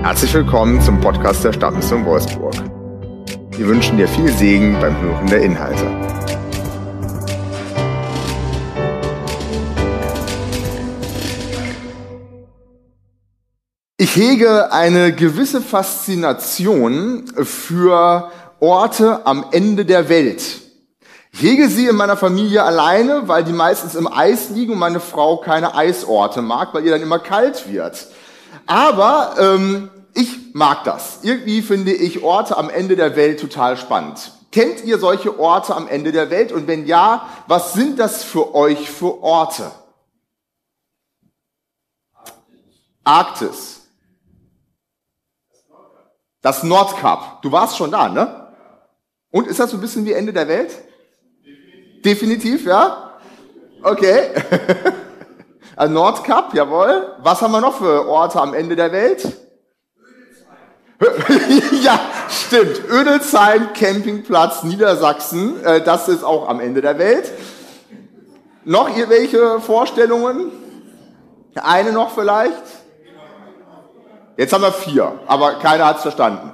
Herzlich willkommen zum Podcast der Stadtmission Wolfsburg. Wir wünschen dir viel Segen beim Hören der Inhalte. Ich hege eine gewisse Faszination für Orte am Ende der Welt. Ich hege sie in meiner Familie alleine, weil die meistens im Eis liegen und meine Frau keine Eisorte mag, weil ihr dann immer kalt wird. Aber ich mag das. Irgendwie finde ich Orte am Ende der Welt total spannend. Kennt ihr solche Orte am Ende der Welt? Und wenn ja, was sind das für euch für Orte? Arktis. Das Nordkap. Du warst schon da, ne? Und ist das so ein bisschen wie Ende der Welt? Definitiv, ja? Okay. Also Nordkap, jawohl. Was haben wir noch für Orte am Ende der Welt? Ja, stimmt. Ödelsheim, Campingplatz, Niedersachsen. Das ist auch am Ende der Welt. Noch irgendwelche Vorstellungen? Eine noch vielleicht? Jetzt haben wir 4, aber keiner hat es verstanden.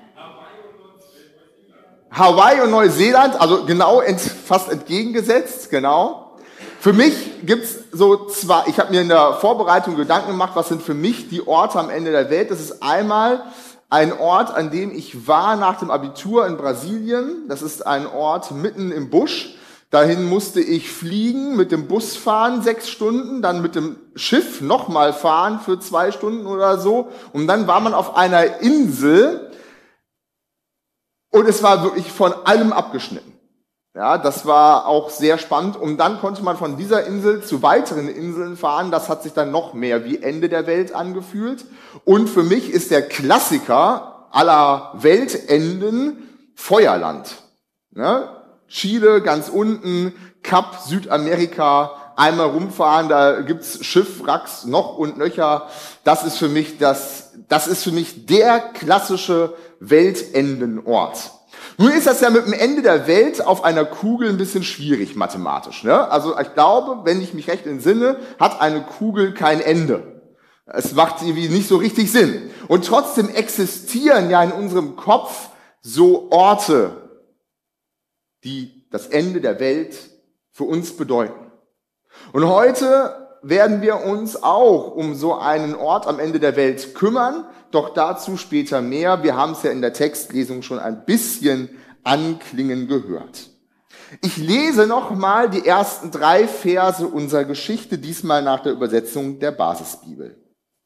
Hawaii und Neuseeland, also genau fast entgegengesetzt, genau. Für mich gibt's so zwei, ich habe mir in der Vorbereitung Gedanken gemacht, was sind für mich die Orte am Ende der Welt. Das ist einmal ein Ort, an dem ich war nach dem Abitur in Brasilien. Das ist ein Ort mitten im Busch. Dahin musste ich fliegen, mit dem Bus fahren 6 Stunden, dann mit dem Schiff nochmal fahren für 2 Stunden oder so. Und dann war man auf einer Insel und es war wirklich von allem abgeschnitten. Ja, das war auch sehr spannend. Und dann konnte man von dieser Insel zu weiteren Inseln fahren. Das hat sich dann noch mehr wie Ende der Welt angefühlt. Und für mich ist der Klassiker aller Weltenden Feuerland. Ja, Chile ganz unten, Kap Südamerika, einmal rumfahren, da gibt's Schiffwracks noch und nöcher. Das ist für mich der klassische Weltendenort. Nun ist das ja mit dem Ende der Welt auf einer Kugel ein bisschen schwierig mathematisch, ne? Also ich glaube, wenn ich mich recht entsinne, hat eine Kugel kein Ende. Es macht irgendwie nicht so richtig Sinn. Und trotzdem existieren ja in unserem Kopf so Orte, die das Ende der Welt für uns bedeuten. Und heute werden wir uns auch um so einen Ort am Ende der Welt kümmern, doch dazu später mehr. Wir haben es ja in der Textlesung schon ein bisschen anklingen gehört. Ich lese nochmal die ersten 3 Verse unserer Geschichte, diesmal nach der Übersetzung der Basisbibel.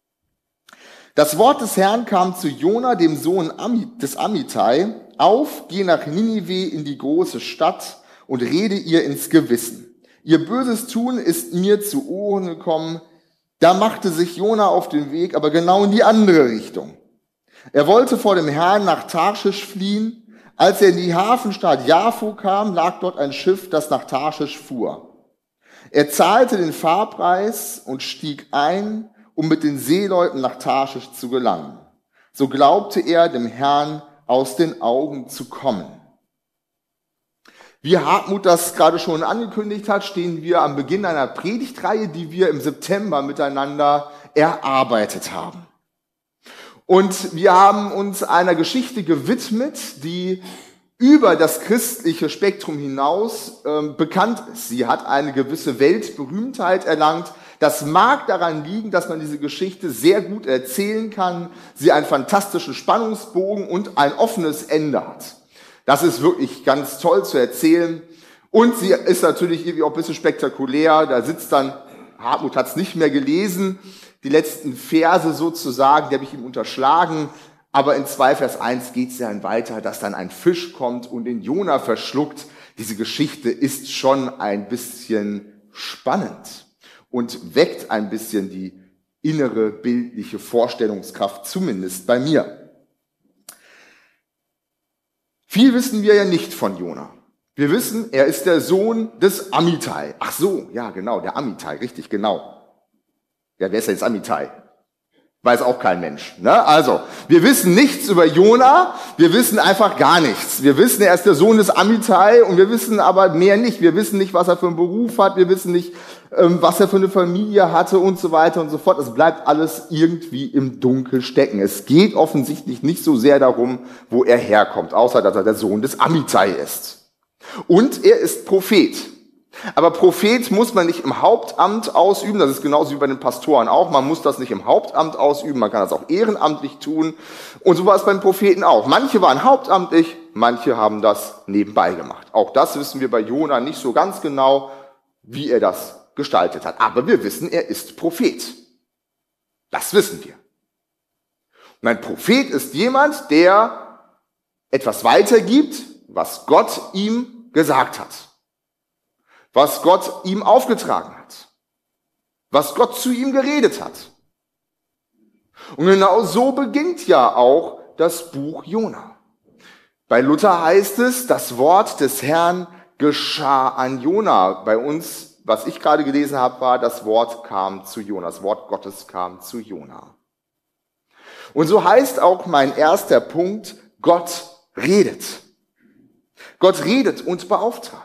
Das Wort des Herrn kam zu Jona, dem Sohn des Amittai: Auf, geh nach Ninive in die große Stadt und rede ihr ins Gewissen. Ihr böses Tun ist mir zu Ohren gekommen. Da machte sich Jona auf den Weg, aber genau in die andere Richtung. Er wollte vor dem Herrn nach Tarschisch fliehen. Als er in die Hafenstadt Jaffo kam, lag dort ein Schiff, das nach Tarschisch fuhr. Er zahlte den Fahrpreis und stieg ein, um mit den Seeleuten nach Tarschisch zu gelangen. So glaubte er, dem Herrn aus den Augen zu kommen. Wie Hartmut das gerade schon angekündigt hat, stehen wir am Beginn einer Predigtreihe, die wir im September miteinander erarbeitet haben. Und wir haben uns einer Geschichte gewidmet, die über das christliche Spektrum hinaus bekannt ist. Sie hat eine gewisse Weltberühmtheit erlangt. Das mag daran liegen, dass man diese Geschichte sehr gut erzählen kann, sie einen fantastischen Spannungsbogen und ein offenes Ende hat. Das ist wirklich ganz toll zu erzählen. Und sie ist natürlich irgendwie auch ein bisschen spektakulär. Da sitzt dann, Hartmut hat es nicht mehr gelesen, die letzten Verse sozusagen, die habe ich ihm unterschlagen. Aber in 2 Vers 1 geht es dann weiter, dass dann ein Fisch kommt und den Jona verschluckt. Diese Geschichte ist schon ein bisschen spannend und weckt ein bisschen die innere bildliche Vorstellungskraft, zumindest bei mir. Viel wissen wir ja nicht von Jona. Wir wissen, er ist der Sohn des Amittai. Ach so, ja genau, der Amittai, richtig, genau. Ja, wer ist denn jetzt Amittai? Weiß auch kein Mensch. Ne? Also, wir wissen nichts über Jona, wir wissen einfach gar nichts. Wir wissen, er ist der Sohn des Amittai und wir wissen aber mehr nicht. Wir wissen nicht, was er für einen Beruf hat, wir wissen nicht, was er für eine Familie hatte und so weiter und so fort. Es bleibt alles irgendwie im Dunkel stecken. Es geht offensichtlich nicht so sehr darum, wo er herkommt, außer dass er der Sohn des Amittai ist. Und er ist Prophet. Aber Prophet muss man nicht im Hauptamt ausüben, das ist genauso wie bei den Pastoren auch, man muss das nicht im Hauptamt ausüben, man kann das auch ehrenamtlich tun und so war es beim Propheten auch. Manche waren hauptamtlich, manche haben das nebenbei gemacht. Auch das wissen wir bei Jona nicht so ganz genau, wie er das gestaltet hat. Aber wir wissen, er ist Prophet. Das wissen wir. Und ein Prophet ist jemand, der etwas weitergibt, was Gott ihm gesagt hat. Was Gott ihm aufgetragen hat, was Gott zu ihm geredet hat. Und genau so beginnt ja auch das Buch Jona. Bei Luther heißt es, das Wort des Herrn geschah an Jona. Bei uns, was ich gerade gelesen habe, war, das Wort kam zu Jona, das Wort Gottes kam zu Jona. Und so heißt auch mein erster Punkt, Gott redet. Gott redet und beauftragt.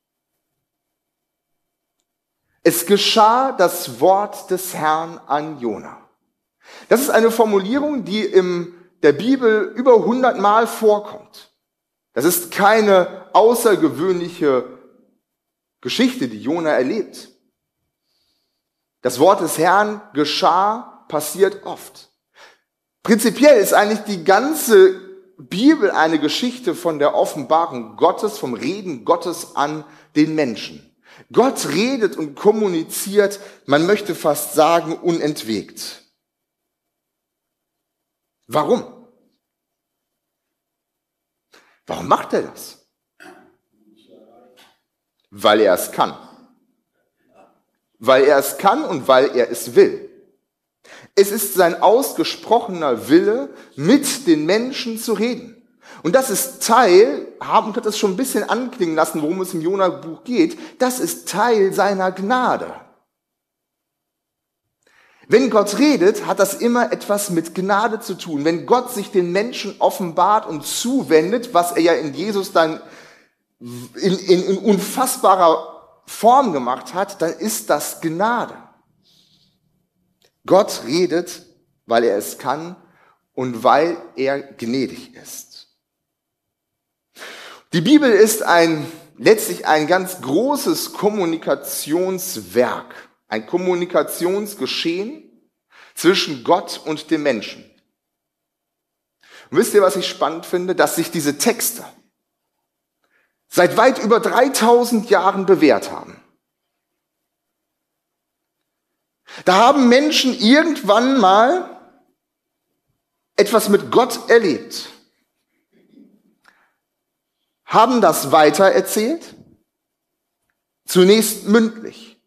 Es geschah das Wort des Herrn an Jona. Das ist eine Formulierung, die in der Bibel über 100 Mal vorkommt. Das ist keine außergewöhnliche Geschichte, die Jona erlebt. Das Wort des Herrn geschah, passiert oft. Prinzipiell ist eigentlich die ganze Bibel eine Geschichte von der Offenbarung Gottes, vom Reden Gottes an den Menschen. Gott redet und kommuniziert, man möchte fast sagen, unentwegt. Warum? Warum macht er das? Weil er es kann. Weil er es kann und weil er es will. Es ist sein ausgesprochener Wille, mit den Menschen zu reden. Und das ist Teil, haben wir das schon ein bisschen anklingen lassen, worum es im Jona-Buch geht, das ist Teil seiner Gnade. Wenn Gott redet, hat das immer etwas mit Gnade zu tun. Wenn Gott sich den Menschen offenbart und zuwendet, was er ja in Jesus dann in unfassbarer Form gemacht hat, dann ist das Gnade. Gott redet, weil er es kann und weil er gnädig ist. Die Bibel ist letztlich ein ganz großes Kommunikationswerk, ein Kommunikationsgeschehen zwischen Gott und dem Menschen. Und wisst ihr, was ich spannend finde? Dass sich diese Texte seit weit über 3000 Jahren bewährt haben. Da haben Menschen irgendwann mal etwas mit Gott erlebt. Haben das weitererzählt, zunächst mündlich,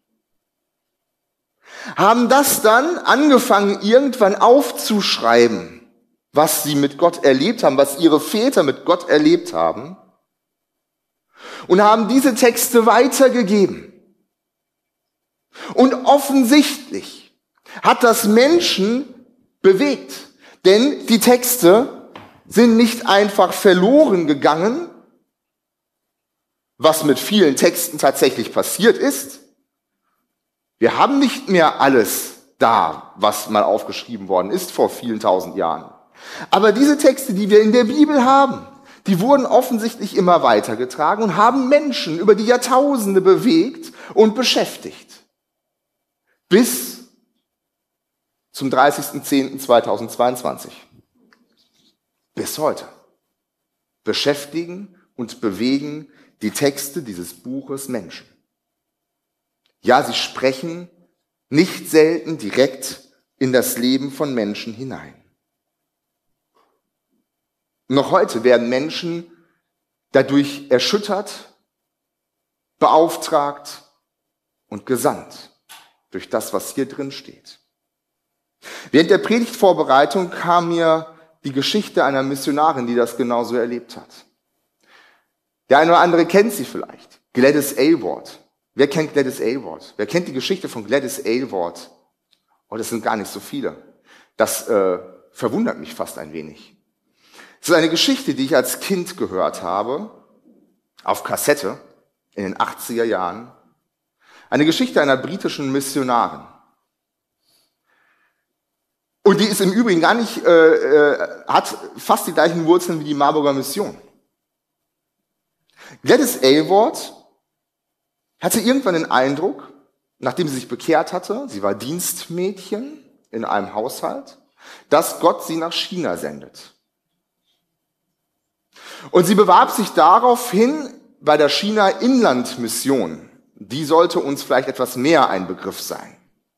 haben das dann angefangen irgendwann aufzuschreiben, was sie mit Gott erlebt haben, was ihre Väter mit Gott erlebt haben und haben diese Texte weitergegeben. Und offensichtlich hat das Menschen bewegt, denn die Texte sind nicht einfach verloren gegangen, was mit vielen Texten tatsächlich passiert ist. Wir haben nicht mehr alles da, was mal aufgeschrieben worden ist vor vielen tausend Jahren. Aber diese Texte, die wir in der Bibel haben, die wurden offensichtlich immer weitergetragen und haben Menschen über die Jahrtausende bewegt und beschäftigt. Bis zum 30.10.2022. Bis heute. Beschäftigen und bewegen die Texte dieses Buches Menschen. Ja, sie sprechen nicht selten direkt in das Leben von Menschen hinein. Noch heute werden Menschen dadurch erschüttert, beauftragt und gesandt durch das, was hier drin steht. Während der Predigtvorbereitung kam mir die Geschichte einer Missionarin, die das genauso erlebt hat. Der eine oder andere kennt sie vielleicht. Gladys Aylward. Wer kennt Gladys Aylward? Wer kennt die Geschichte von Gladys Aylward? Oh, das sind gar nicht so viele. Das verwundert mich fast ein wenig. Es ist eine Geschichte, die ich als Kind gehört habe, auf Kassette in den 80er Jahren. Eine Geschichte einer britischen Missionarin. Und die ist im Übrigen gar nicht, hat fast die gleichen Wurzeln wie die Marburger Mission. Gladys Aylward hatte irgendwann den Eindruck, nachdem sie sich bekehrt hatte, sie war Dienstmädchen in einem Haushalt, dass Gott sie nach China sendet. Und sie bewarb sich daraufhin bei der China-Inland-Mission. Die sollte uns vielleicht etwas mehr ein Begriff sein.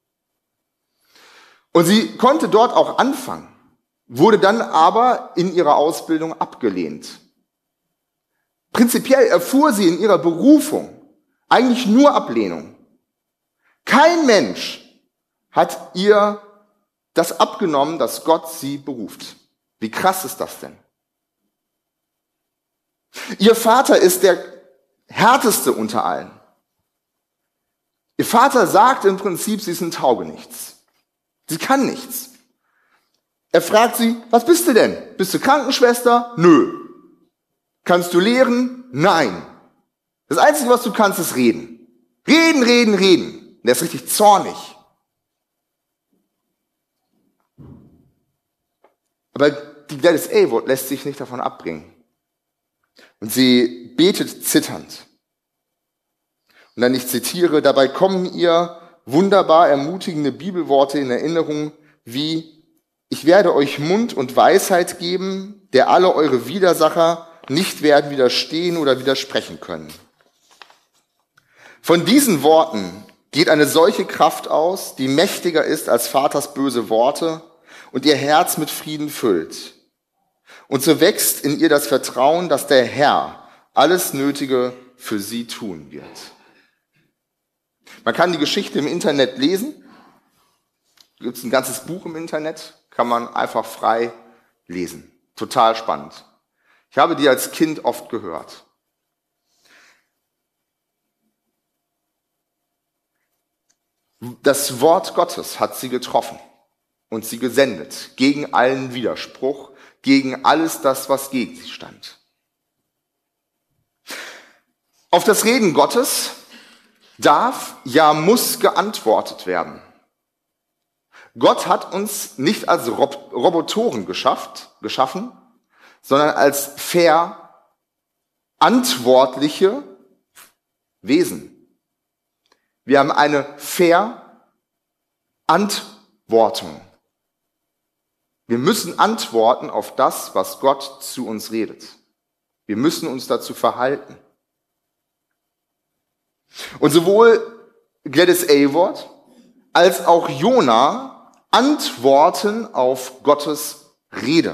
Und sie konnte dort auch anfangen, wurde dann aber in ihrer Ausbildung abgelehnt. Prinzipiell erfuhr sie in ihrer Berufung eigentlich nur Ablehnung. Kein Mensch hat ihr das abgenommen, dass Gott sie beruft. Wie krass ist das denn? Ihr Vater ist der härteste unter allen. Ihr Vater sagt im Prinzip, sie ist ein Taugenichts. Sie kann nichts. Er fragt sie, was bist du denn? Bist du Krankenschwester? Nö. Kannst du lehren? Nein. Das Einzige, was du kannst, ist reden. Reden, reden, reden. Der ist richtig zornig. Aber die Gladys Aylward lässt sich nicht davon abbringen. Und sie betet zitternd. Und dann, ich zitiere, dabei kommen ihr wunderbar ermutigende Bibelworte in Erinnerung wie: Ich werde euch Mund und Weisheit geben, der alle eure Widersacher nicht werden widerstehen oder widersprechen können. Von diesen Worten geht eine solche Kraft aus, die mächtiger ist als Vaters böse Worte und ihr Herz mit Frieden füllt. Und so wächst in ihr das Vertrauen, dass der Herr alles Nötige für sie tun wird. Man kann die Geschichte im Internet lesen. Da gibt es ein ganzes Buch im Internet, kann man einfach frei lesen. Total spannend. Ich habe die als Kind oft gehört. Das Wort Gottes hat sie getroffen und sie gesendet gegen allen Widerspruch, gegen alles das, was gegen sie stand. Auf das Reden Gottes darf, ja muss geantwortet werden. Gott hat uns nicht als Robotoren geschaffen, sondern als verantwortliche Wesen. Wir haben eine Verantwortung. Wir müssen antworten auf das, was Gott zu uns redet. Wir müssen uns dazu verhalten. Und sowohl Gladys Aylward als auch Jona antworten auf Gottes Rede.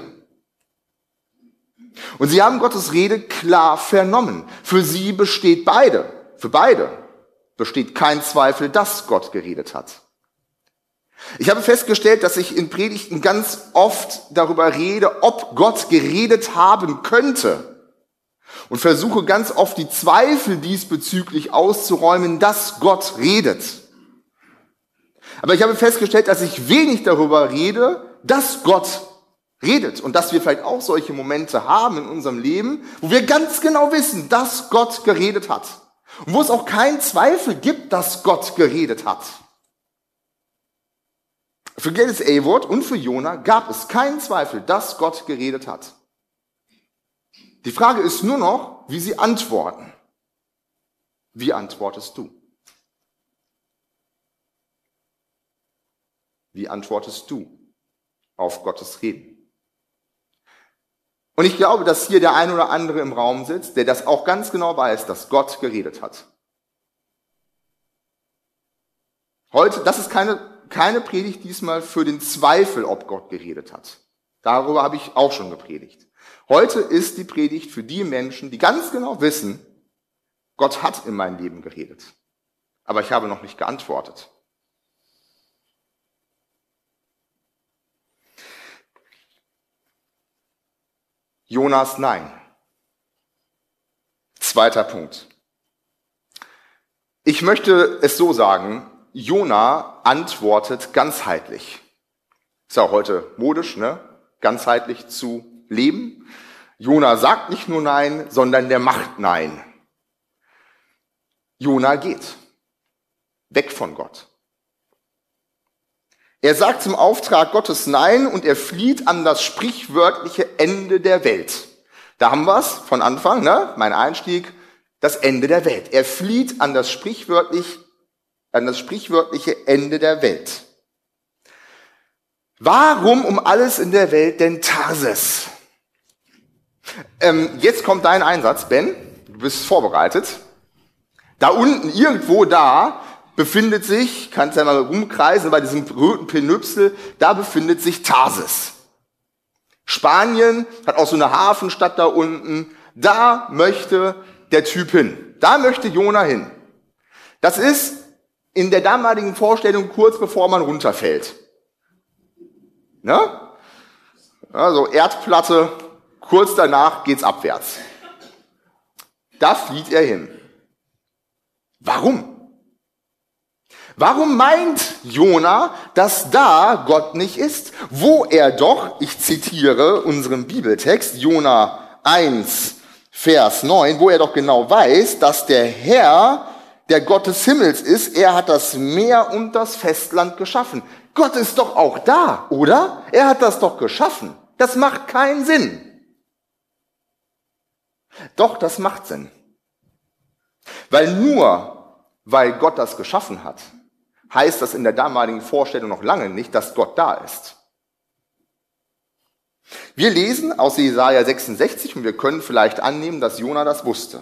Und sie haben Gottes Rede klar vernommen. Für sie besteht für beide besteht kein Zweifel, dass Gott geredet hat. Ich habe festgestellt, dass ich in Predigten ganz oft darüber rede, ob Gott geredet haben könnte. Und versuche ganz oft die Zweifel diesbezüglich auszuräumen, dass Gott redet. Aber ich habe festgestellt, dass ich wenig darüber rede, dass Gott redet. Und dass wir vielleicht auch solche Momente haben in unserem Leben, wo wir ganz genau wissen, dass Gott geredet hat. Und wo es auch keinen Zweifel gibt, dass Gott geredet hat. Für Gladys Aylward und für Jona gab es keinen Zweifel, dass Gott geredet hat. Die Frage ist nur noch, wie sie antworten. Wie antwortest du? Wie antwortest du auf Gottes Reden? Und ich glaube, dass hier der ein oder andere im Raum sitzt, der das auch ganz genau weiß, dass Gott geredet hat. Heute, das ist keine Predigt diesmal für den Zweifel, ob Gott geredet hat. Darüber habe ich auch schon gepredigt. Heute ist die Predigt für die Menschen, die ganz genau wissen, Gott hat in mein Leben geredet. Aber ich habe noch nicht geantwortet. Jonas Nein. Zweiter Punkt. Ich möchte es so sagen, Jona antwortet ganzheitlich. Ist ja auch heute modisch, ne? Ganzheitlich zu leben. Jona sagt nicht nur Nein, sondern der macht Nein. Jona geht weg von Gott. Er sagt zum Auftrag Gottes Nein und er flieht an das sprichwörtliche Ende der Welt. Da haben wir es von Anfang, ne? Mein Einstieg, das Ende der Welt. Er flieht an das sprichwörtliche Ende der Welt. Warum um alles in der Welt denn Tarsis? Jetzt kommt dein Einsatz, Ben. Du bist vorbereitet. Da unten, irgendwo da, befindet sich, kannst ja mal rumkreisen, bei diesem roten Penüpsel, da befindet sich Tarsis. Spanien hat auch so eine Hafenstadt da unten. Da möchte der Typ hin. Da möchte Jona hin. Das ist in der damaligen Vorstellung kurz bevor man runterfällt. Ne? Also Erdplatte, kurz danach geht's abwärts. Da flieht er hin. Warum? Warum meint Jona, dass da Gott nicht ist, wo er doch, ich zitiere unseren Bibeltext, Jona 1, Vers 9, wo er doch genau weiß, dass der Herr, der Gott des Himmels ist, er hat das Meer und das Festland geschaffen. Gott ist doch auch da, oder? Er hat das doch geschaffen. Das macht keinen Sinn. Doch, das macht Sinn. Weil Gott das geschaffen hat, heißt das in der damaligen Vorstellung noch lange nicht, dass Gott da ist. Wir lesen aus Jesaja 66 und wir können vielleicht annehmen, dass Jona das wusste.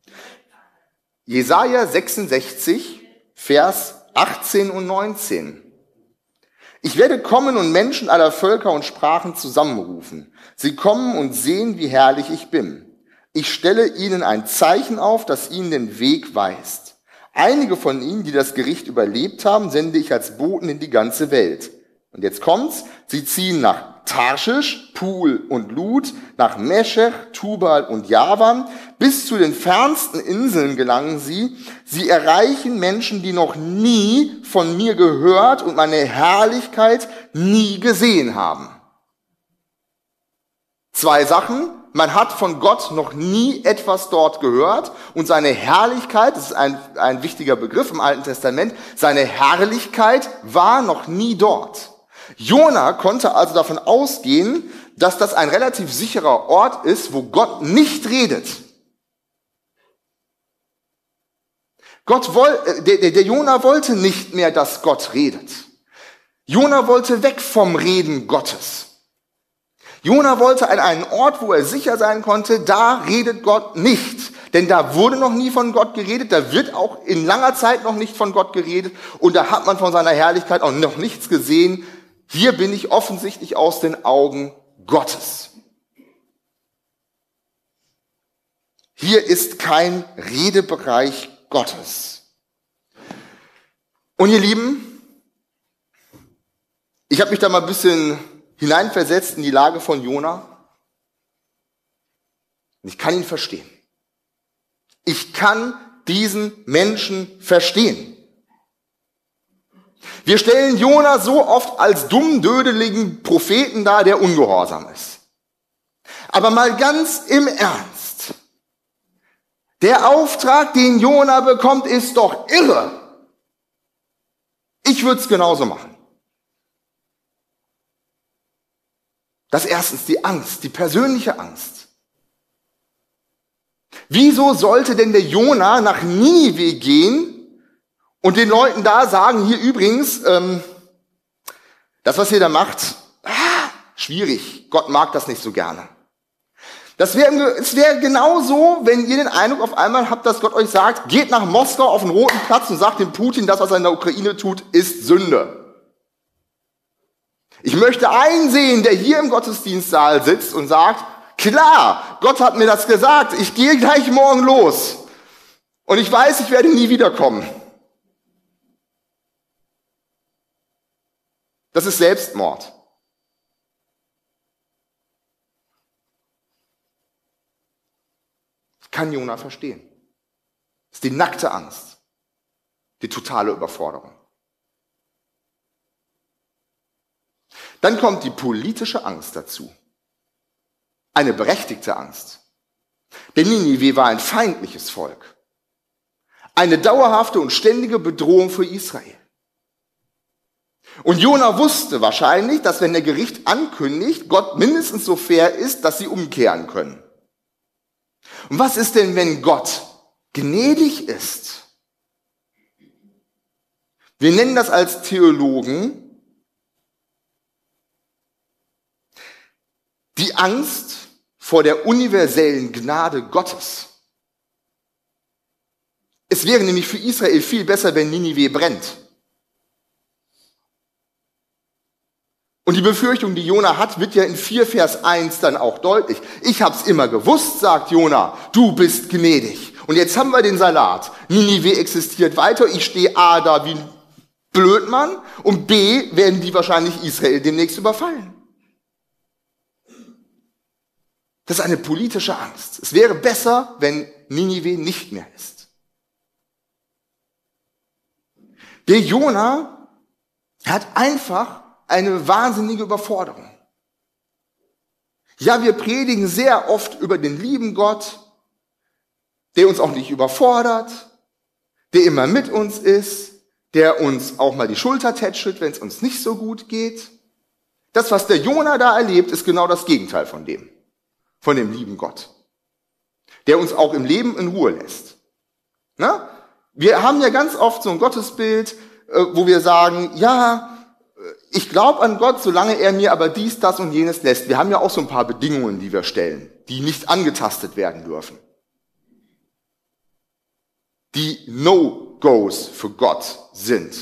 Jesaja 66, Vers 18 und 19. Ich werde kommen und Menschen aller Völker und Sprachen zusammenrufen. Sie kommen und sehen, wie herrlich ich bin. Ich stelle ihnen ein Zeichen auf, das ihnen den Weg weist. Einige von ihnen, die das Gericht überlebt haben, sende ich als Boten in die ganze Welt. Und jetzt kommt's, sie ziehen nach Tarschisch, Pul und Lud, nach Meschech, Tubal und Javan, bis zu den fernsten Inseln gelangen sie. Sie erreichen Menschen, die noch nie von mir gehört und meine Herrlichkeit nie gesehen haben. Zwei Sachen. Man hat von Gott noch nie etwas dort gehört und seine Herrlichkeit, das ist ein wichtiger Begriff im Alten Testament, seine Herrlichkeit war noch nie dort. Jona konnte also davon ausgehen, dass das ein relativ sicherer Ort ist, wo Gott nicht redet. Der Jona wollte nicht mehr, dass Gott redet. Jona wollte weg vom Reden Gottes. Jona wollte an einen Ort, wo er sicher sein konnte, da redet Gott nicht. Denn da wurde noch nie von Gott geredet, da wird auch in langer Zeit noch nicht von Gott geredet und da hat man von seiner Herrlichkeit auch noch nichts gesehen. Hier bin ich offensichtlich aus den Augen Gottes. Hier ist kein Redebereich Gottes. Und ihr Lieben, ich habe mich da mal ein bisschen hineinversetzt in die Lage von Jona. Und ich kann ihn verstehen. Ich kann diesen Menschen verstehen. Wir stellen Jona so oft als dummdödeligen Propheten dar, der ungehorsam ist. Aber mal ganz im Ernst. Der Auftrag, den Jona bekommt, ist doch irre. Ich würde es genauso machen. Das ist erstens die Angst, die persönliche Angst. Wieso sollte denn der Jona nach Ninive gehen und den Leuten da sagen, hier übrigens, das, was ihr da macht, schwierig, Gott mag das nicht so gerne. Es wäre genauso, wenn ihr den Eindruck auf einmal habt, dass Gott euch sagt, geht nach Moskau auf den Roten Platz und sagt dem Putin, das, was er in der Ukraine tut, ist Sünde. Ich möchte einen sehen, der hier im Gottesdienstsaal sitzt und sagt, klar, Gott hat mir das gesagt, ich gehe gleich morgen los. Und ich weiß, ich werde nie wiederkommen. Das ist Selbstmord. Ich kann Jona verstehen. Das ist die nackte Angst, die totale Überforderung. Dann kommt die politische Angst dazu. Eine berechtigte Angst. Denn Ninive war ein feindliches Volk. Eine dauerhafte und ständige Bedrohung für Israel. Und Jona wusste wahrscheinlich, dass wenn der Gericht ankündigt, Gott mindestens so fair ist, dass sie umkehren können. Und was ist denn, wenn Gott gnädig ist? Wir nennen das als Theologen die Angst vor der universellen Gnade Gottes. Es wäre nämlich für Israel viel besser, wenn Ninive brennt. Und die Befürchtung, die Jona hat, wird ja in 4 Vers 1 dann auch deutlich. Ich hab's immer gewusst, sagt Jona, du bist gnädig. Und jetzt haben wir den Salat. Ninive existiert weiter, ich stehe A da wie ein Blödmann und B werden die wahrscheinlich Israel demnächst überfallen. Das ist eine politische Angst. Es wäre besser, wenn Ninive nicht mehr ist. Der Jona hat einfach eine wahnsinnige Überforderung. Ja, wir predigen sehr oft über den lieben Gott, der uns auch nicht überfordert, der immer mit uns ist, der uns auch mal die Schulter tätschelt, wenn es uns nicht so gut geht. Das, was der Jona da erlebt, ist genau das Gegenteil von dem lieben Gott, der uns auch im Leben in Ruhe lässt. Na? Wir haben ja ganz oft so ein Gottesbild, wo wir sagen, ja, ich glaube an Gott, solange er mir aber dies, das und jenes lässt. Wir haben ja auch so ein paar Bedingungen, die wir stellen, die nicht angetastet werden dürfen. Die No-Gos für Gott sind.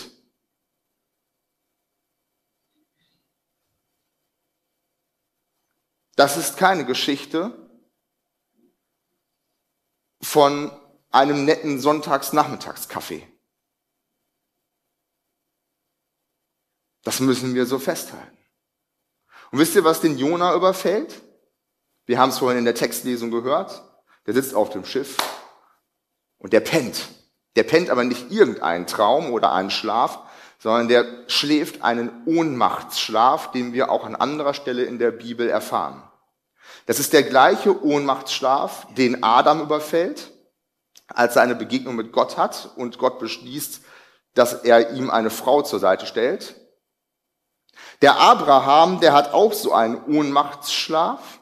Das ist keine Geschichte von einem netten Sonntagsnachmittagskaffee. Das müssen wir so festhalten. Und wisst ihr, was den Jona überfällt? Wir haben es vorhin in der Textlesung gehört. Der sitzt auf dem Schiff und der pennt. Der pennt aber nicht irgendeinen Traum oder einen Schlaf, sondern der schläft einen Ohnmachtsschlaf, den wir auch an anderer Stelle in der Bibel erfahren. Das ist der gleiche Ohnmachtsschlaf, den Adam überfällt, als er eine Begegnung mit Gott hat und Gott beschließt, dass er ihm eine Frau zur Seite stellt. Der Abraham, der hat auch so einen Ohnmachtsschlaf.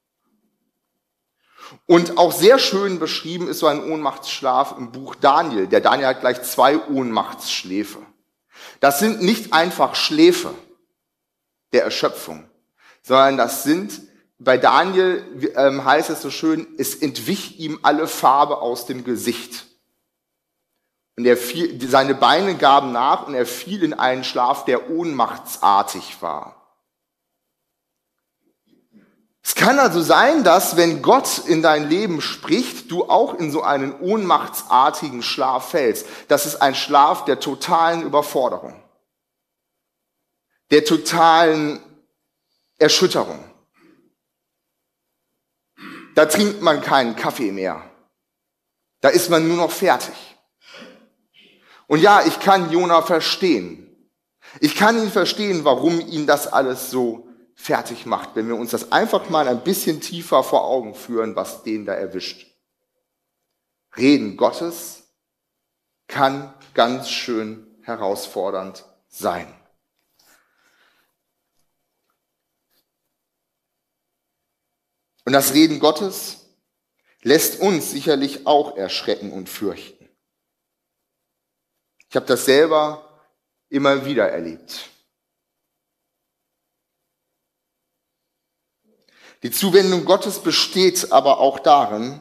Und auch sehr schön beschrieben ist so ein Ohnmachtsschlaf im Buch Daniel. Der Daniel hat gleich 2 Ohnmachtsschläfe. Das sind nicht einfach Schläfe der Erschöpfung, sondern das sind, bei Daniel heißt es so schön, es entwich ihm alle Farbe aus dem Gesicht. Und seine Beine gaben nach und er fiel in einen Schlaf, der ohnmachtsartig war. Es kann also sein, dass, wenn Gott in dein Leben spricht, du auch in so einen ohnmachtsartigen Schlaf fällst. Das ist ein Schlaf der totalen Überforderung, der totalen Erschütterung. Da trinkt man keinen Kaffee mehr. Da ist man nur noch fertig. Und ja, ich kann Jona verstehen. Ich kann ihn verstehen, warum ihn das alles so fertig macht, wenn wir uns das einfach mal ein bisschen tiefer vor Augen führen, was den da erwischt. Reden Gottes kann ganz schön herausfordernd sein. Und das Reden Gottes lässt uns sicherlich auch erschrecken und fürchten. Ich habe das selber immer wieder erlebt. Die Zuwendung Gottes besteht aber auch darin,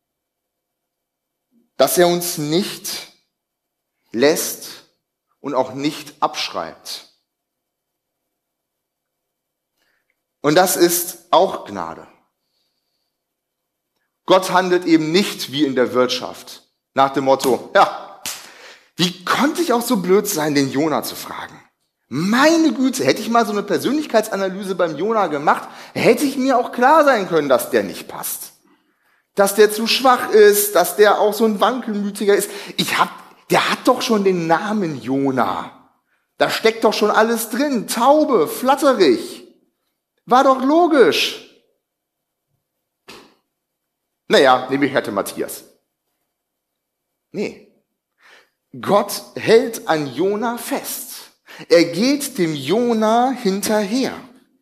dass er uns nicht lässt und auch nicht abschreibt. Und das ist auch Gnade. Gott handelt eben nicht wie in der Wirtschaft, nach dem Motto, ja, wie konnte ich auch so blöd sein, den Jona zu fragen? Meine Güte, hätte ich mal so eine Persönlichkeitsanalyse beim Jona gemacht, hätte ich mir auch klar sein können, dass der nicht passt. Dass der zu schwach ist, dass der auch so ein Wankelmütiger ist. Der hat doch schon den Namen Jona. Da steckt doch schon alles drin. Taube, flatterig. War doch logisch. Naja, nämlich hätte Matthias. Nee. Gott hält an Jona fest. Er geht dem Jona hinterher.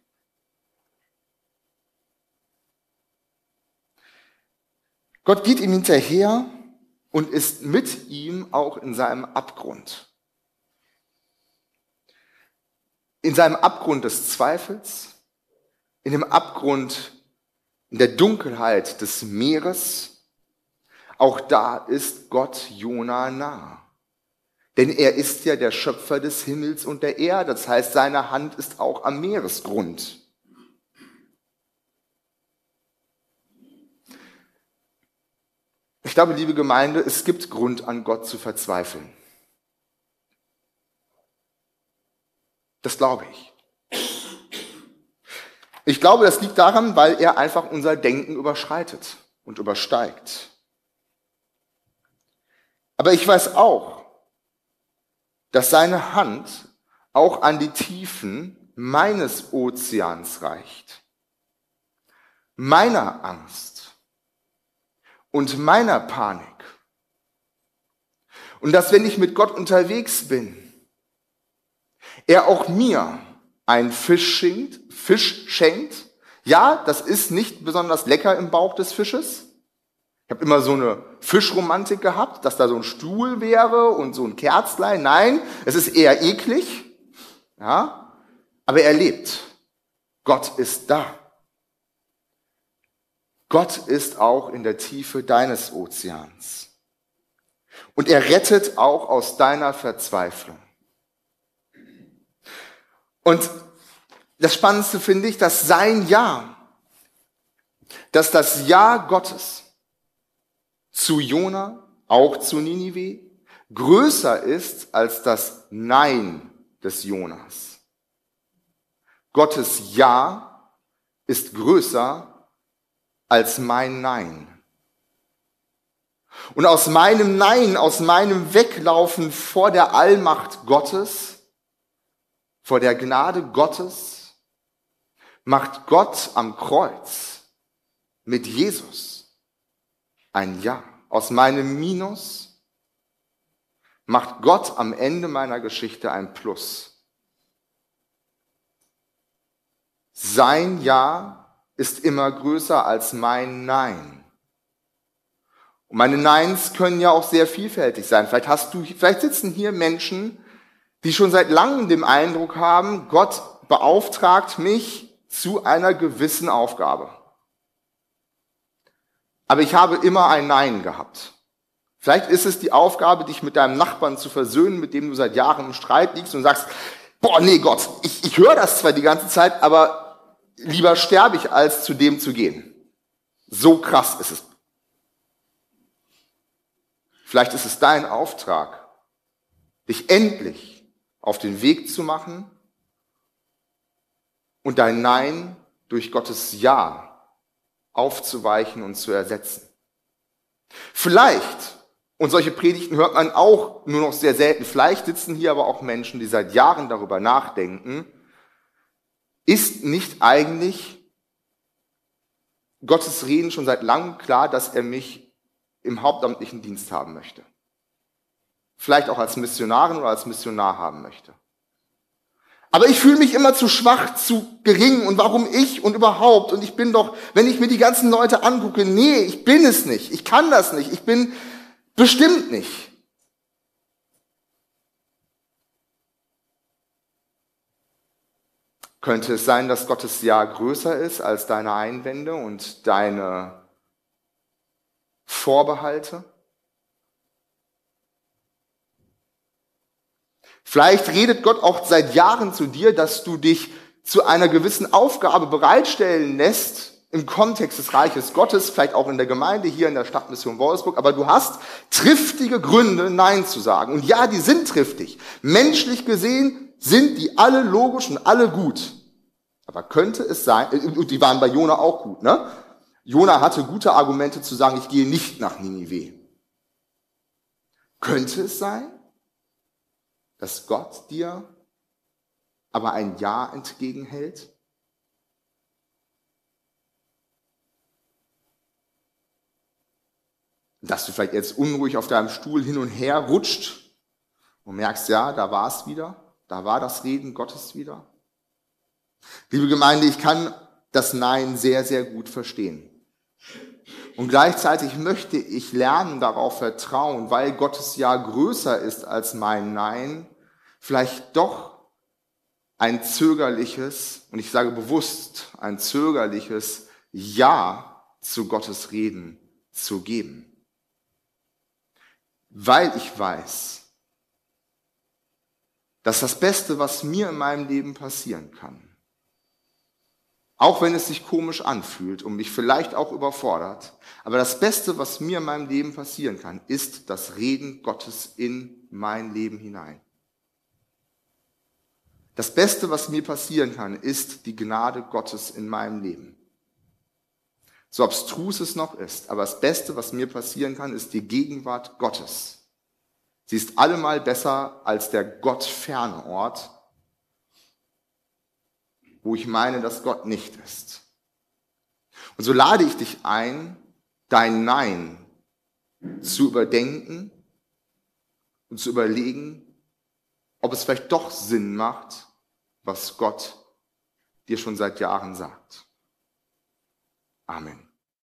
Gott geht ihm hinterher und ist mit ihm auch in seinem Abgrund. In seinem Abgrund des Zweifels, in dem Abgrund, in der Dunkelheit des Meeres, auch da ist Gott Jona nah. Denn er ist ja der Schöpfer des Himmels und der Erde, das heißt, seine Hand ist auch am Meeresgrund. Ich glaube, liebe Gemeinde, es gibt Grund, an Gott zu verzweifeln. Das glaube ich. Ich glaube, das liegt daran, weil er einfach unser Denken überschreitet und übersteigt. Aber ich weiß auch, dass seine Hand auch an die Tiefen meines Ozeans reicht, meiner Angst und meiner Panik. Und dass, wenn ich mit Gott unterwegs bin, er auch mir einen Fisch schenkt. Ja, das ist nicht besonders lecker im Bauch des Fisches. Ich habe immer so eine Fischromantik gehabt, dass da so ein Stuhl wäre und so ein Kerzlein. Nein, es ist eher eklig. Ja, aber er lebt. Gott ist da. Gott ist auch in der Tiefe deines Ozeans. Und er rettet auch aus deiner Verzweiflung. Und das Spannendste finde ich, dass sein Ja, dass das Ja Gottes zu Jona, auch zu Ninive, größer ist als das Nein des Jonas. Gottes Ja ist größer als mein Nein. Und aus meinem Nein, aus meinem Weglaufen vor der Allmacht Gottes, vor der Gnade Gottes, macht Gott am Kreuz mit Jesus ein Ja. Aus meinem Minus macht Gott am Ende meiner Geschichte ein Plus. Sein Ja ist immer größer als mein Nein. Und meine Neins können ja auch sehr vielfältig sein. Vielleicht sitzen hier Menschen, die schon seit langem den Eindruck haben, Gott beauftragt mich zu einer gewissen Aufgabe. Aber ich habe immer ein Nein gehabt. Vielleicht ist es die Aufgabe, dich mit deinem Nachbarn zu versöhnen, mit dem du seit Jahren im Streit liegst und sagst, boah, nee Gott, ich höre das zwar die ganze Zeit, aber lieber sterbe ich, als zu dem zu gehen. So krass ist es. Vielleicht ist es dein Auftrag, dich endlich auf den Weg zu machen und dein Nein durch Gottes Ja aufzuweichen und zu ersetzen. Vielleicht, und solche Predigten hört man auch nur noch sehr selten, vielleicht sitzen hier aber auch Menschen, die seit Jahren darüber nachdenken, ist nicht eigentlich Gottes Reden schon seit langem klar, dass er mich im hauptamtlichen Dienst haben möchte? Vielleicht auch als Missionarin oder als Missionar haben möchte. Aber ich fühle mich immer zu schwach, zu gering und warum ich und überhaupt? Und ich bin doch, wenn ich mir die ganzen Leute angucke, nee, ich bin es nicht, ich kann das nicht, ich bin bestimmt nicht. Könnte es sein, dass Gottes Ja größer ist als deine Einwände und deine Vorbehalte? Vielleicht redet Gott auch seit Jahren zu dir, dass du dich zu einer gewissen Aufgabe bereitstellen lässt im Kontext des Reiches Gottes, vielleicht auch in der Gemeinde hier in der Stadtmission Wolfsburg, aber du hast triftige Gründe, Nein zu sagen. Und ja, die sind triftig. Menschlich gesehen sind die alle logisch und alle gut. Aber könnte es sein, und die waren bei Jona auch gut, ne? Jona hatte gute Argumente zu sagen, ich gehe nicht nach Ninive. Könnte es sein, dass Gott dir aber ein Ja entgegenhält? Dass du vielleicht jetzt unruhig auf deinem Stuhl hin und her rutscht und merkst, ja, da war es wieder, da war das Reden Gottes wieder. Liebe Gemeinde, ich kann das Nein sehr, sehr gut verstehen. Und gleichzeitig möchte ich lernen, darauf vertrauen, weil Gottes Ja größer ist als mein Nein, vielleicht doch ein zögerliches, und ich sage bewusst, ein zögerliches Ja zu Gottes Reden zu geben. Weil ich weiß, dass das Beste, was mir in meinem Leben passieren kann, auch wenn es sich komisch anfühlt und mich vielleicht auch überfordert, aber das Beste, was mir in meinem Leben passieren kann, ist das Reden Gottes in mein Leben hinein. Das Beste, was mir passieren kann, ist die Gnade Gottes in meinem Leben. So abstrus es noch ist, aber das Beste, was mir passieren kann, ist die Gegenwart Gottes. Sie ist allemal besser als der gottferne Ort, wo ich meine, dass Gott nicht ist. Und so lade ich dich ein, dein Nein zu überdenken und zu überlegen, ob es vielleicht doch Sinn macht, was Gott dir schon seit Jahren sagt. Amen.